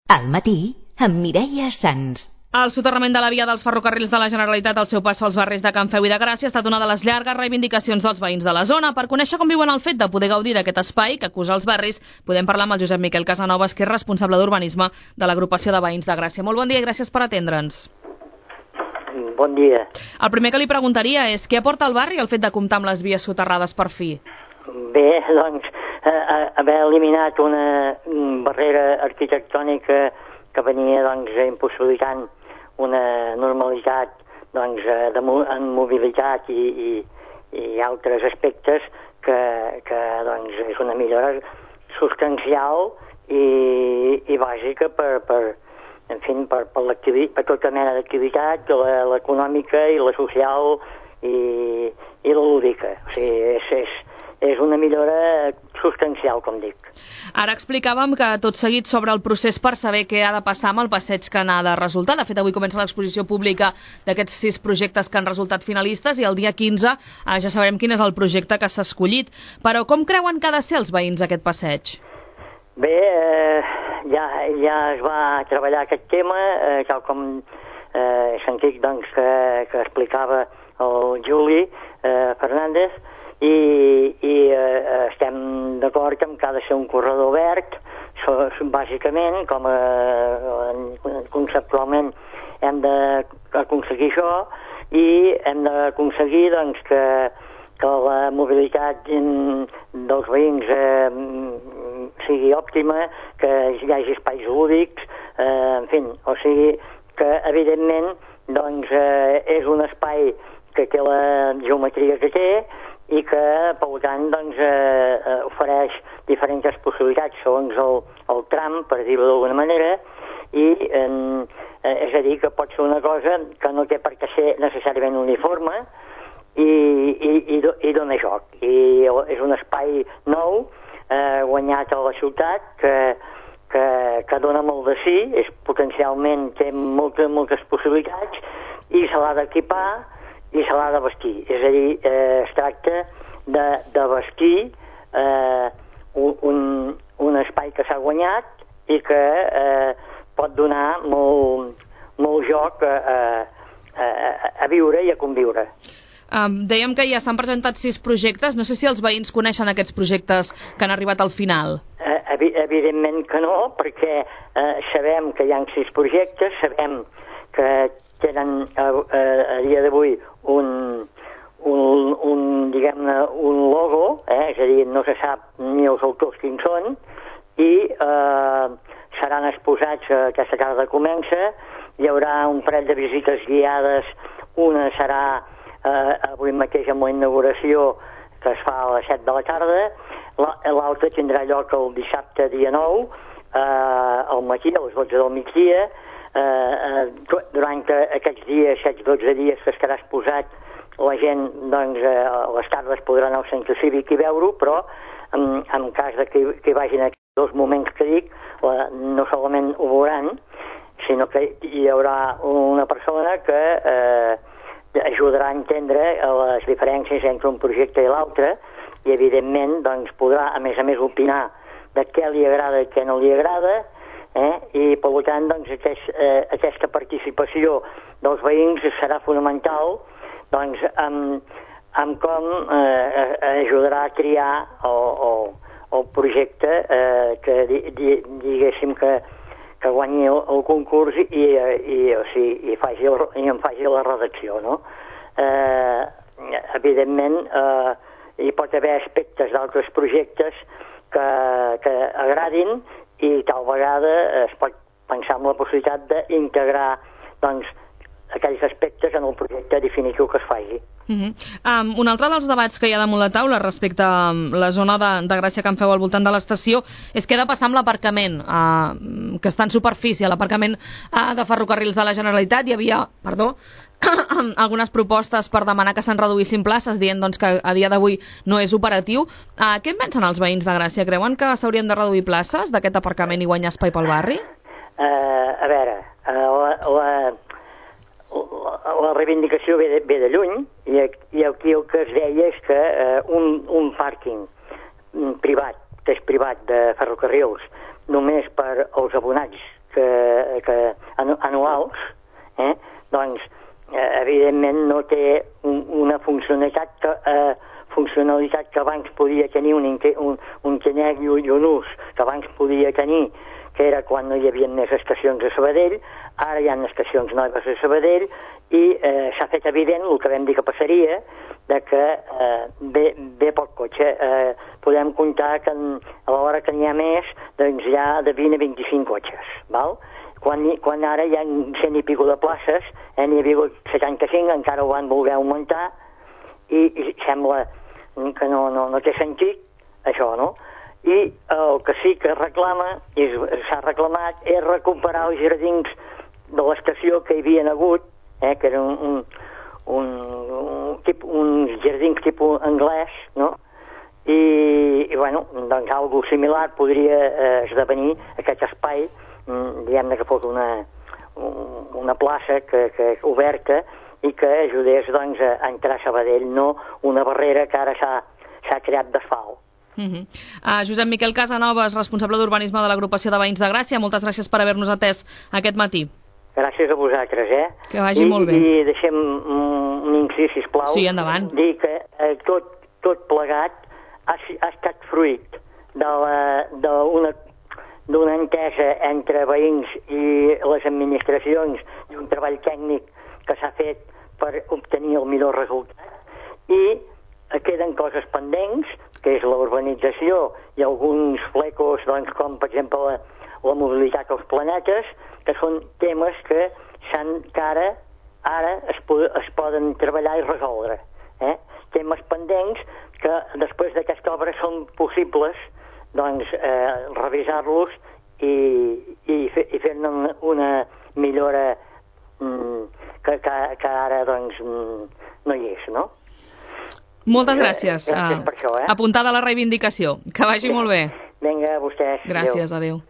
Al matí, amb Mireia Sans. El soterrament de la via dels ferrocarrils de la Generalitat al seu pas pels barris de Can Feu i de Gràcia ha estat una de les llargues reivindicacions dels veïns de la zona. Per conèixer com viuen el fet de poder gaudir d'aquest espai que acusa els barris, podem parlar amb el Josep Miquel Casanovas, que és responsable d'urbanisme de l'agrupació de veïns de Gràcia. Molt bon dia i gràcies per atendre'ns. Bon dia. El primer que li preguntaria és què aporta al barri el fet de comptar amb les vies soterrades per fi? Bé, doncs, haver eliminat una barrera arquitectònica que venia impossibilitant una normalitat en mobilitat i altres aspectes que és una millora substancial i bàsica per tota mena d'activitat, l'econòmica i la social i la lúdica. O sigui, és una millora substancial, com dic. Ara explicàvem que tot seguit sobre el procés per saber què ha de passar amb el passeig que n'ha de resultar. De fet, avui comença l'exposició pública d'aquests 6 projectes que han resultat finalistes i el dia 15 ja sabrem quin és el projecte que s'ha escollit. Però com creuen que ha de ser els veïns aquest passeig? Bé, ja es va treballar aquest tema, tal com he sentit que explicava el Juli Fernández, i estem d'acord que ha de ser un corredor verd, bàsicament, com conceptualment hem d'aconseguir això, i hem d'aconseguir que la mobilitat dels veïns sigui òptima, que hi hagi espais lúdics, en fi, o sigui que evidentment és un espai que té la geometria que té i que, per tant, ofereix diferents possibilitats segons el tram, per dir-ho d'alguna manera, i és a dir, que pot ser una cosa que no té per què ser necessàriament uniforme i dona joc. I és un espai nou, guanyat a la ciutat, que dona molt de sí, potencialment té moltes possibilitats, i se l'ha d'equipar i se l'ha de vestir. És a dir, es tracta de vestir un espai que s'ha guanyat i que pot donar molt joc a viure i a conviure. Dèiem que ja s'han presentat 6 projectes. No sé si els veïns coneixen aquests projectes que han arribat al final. Evidentment que no, perquè sabem que hi ha 6 projectes, sabem que tenen a dia d'avui un logo, és a dir, no se sap ni els autors quins són, i seran exposats aquesta tarda comença. Hi haurà un parell de visites guiades, una serà avui mateix amb la inauguració que es fa a les 7 de la tarda, l'altra tindrà lloc el dissabte dia 9 al matí, a les 12 del migdia. Durant aquests dies, 7-12 dies que estarà exposat, la gent a les tardes podrà anar al centre cívic i veure-ho, però en cas que vagin aquests 2 moments que dic, no solament ho veuran, sinó que hi haurà una persona que ajudarà a entendre les diferències entre un projecte i l'altre, i evidentment podrà a més opinar de què li agrada i què no li agrada, i per tant aquesta participació dels veïns serà fonamental en com ajudarà a triar el projecte que diguéssim que guanyi el concurs i en faci la redacció, no? Evidentment hi pot haver aspectes d'altres projectes que agradin, i tal vegada es pot pensar en la possibilitat d'integrar aquells aspectes en el projecte definitiu que es faci. Un altre dels debats que hi ha damunt la taula respecte a la zona de Gràcia Can Feu al voltant de l'estació és què ha de passar amb l'aparcament que està en superfície, l'aparcament de ferrocarrils de la Generalitat. Hi havia, algunes propostes per demanar que se'n reduïssin places, dient que a dia d'avui no és operatiu. Què en pensen els veïns de Gràcia? Creuen que s'haurien de reduir places d'aquest aparcament i guanyar espai pel barri? A veure, la reivindicació ve de lluny, i aquí el que es deia és que un pàrquing privat, que és privat de ferrocarrils, només per als abonats anuals, doncs evidentment no té una funcionalitat que abans podia tenir un genet i un ús que abans podia tenir, que era quan no hi havia més estacions a Sabadell. Ara hi ha estacions noves a Sabadell i s'ha fet evident el que vam dir que passaria, de que ve poc cotxe. Podem comptar que a l'hora que n'hi ha més, doncs hi ha de 20 a 25 cotxes, val? Quan ara hi ha 100 i pico de places, n'hi ha hagut 75, encara ho van voler augmentar, i sembla que no té sentit, això, no? I el que sí que s'ha reclamat, és recuperar els jardins de l'estació que hi havia hagut, que eren uns jardins tipus anglès, no? I bueno, doncs algo similar podria esdevenir aquest espai, diguem-ne que fos una plaça oberta i que ajudés doncs a entrar a Sabadell, no una barrera que ara s'ha creat d'asfalt. Josep Miquel Casanovas, responsable d'urbanisme de l'agrupació de Veïns de Gràcia, moltes gràcies per haver-nos atès aquest matí. Gràcies a vosaltres, Que vagi molt bé. I deixem un incís, sisplau. Sí, endavant. Dir que tot plegat ha estat fruit d'una entesa entre veïns i les administracions i un treball tècnic que s'ha fet per obtenir el millor resultat, i queden coses pendents, que és la urbanització i alguns flecos, doncs, com per exemple la mobilitat als planetes, que són temes que ara es poden treballar i resoldre. Temes pendents que després d'aquesta obra són possibles doncs revisar-los i fer-ne una millora que ara doncs no hi és, no? Moltes gràcies. Gràcies per això, Apuntada la reivindicació. Que vagi molt bé. Vinga, a vostès. Gràcies, adéu.